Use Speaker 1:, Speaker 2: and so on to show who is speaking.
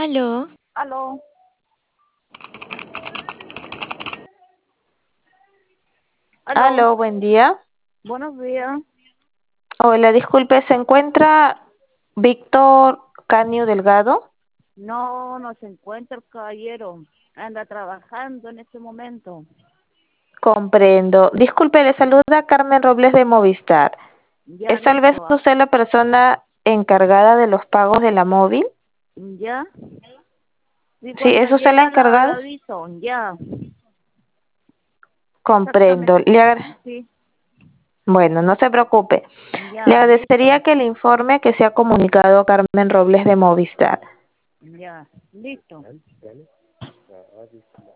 Speaker 1: Aló,
Speaker 2: Aló, aló,
Speaker 3: Aló, buen día.
Speaker 2: buenos días.
Speaker 3: Hola, disculpe, ¿se encuentra Víctor Canio Delgado?
Speaker 2: No, no se encuentra el caballero. Anda trabajando en este momento.
Speaker 3: Comprendo. Disculpe, le saluda Carmen Robles de Movistar.
Speaker 2: Ya
Speaker 3: ¿Es tal vez
Speaker 2: listo.
Speaker 3: usted la persona encargada de los pagos de la móvil?
Speaker 2: Ya. Y
Speaker 3: Sí,
Speaker 2: cuando
Speaker 3: ¿es usted la
Speaker 2: llega lo
Speaker 3: encargada?
Speaker 2: aviso. Ya.
Speaker 3: Comprendo.
Speaker 2: Exactamente. Sí.
Speaker 3: Bueno, no se preocupe. Le
Speaker 2: Ya, listo.
Speaker 3: agradecería que le informe que se ha comunicado Carmen Robles de Movistar.
Speaker 2: Ya, listo.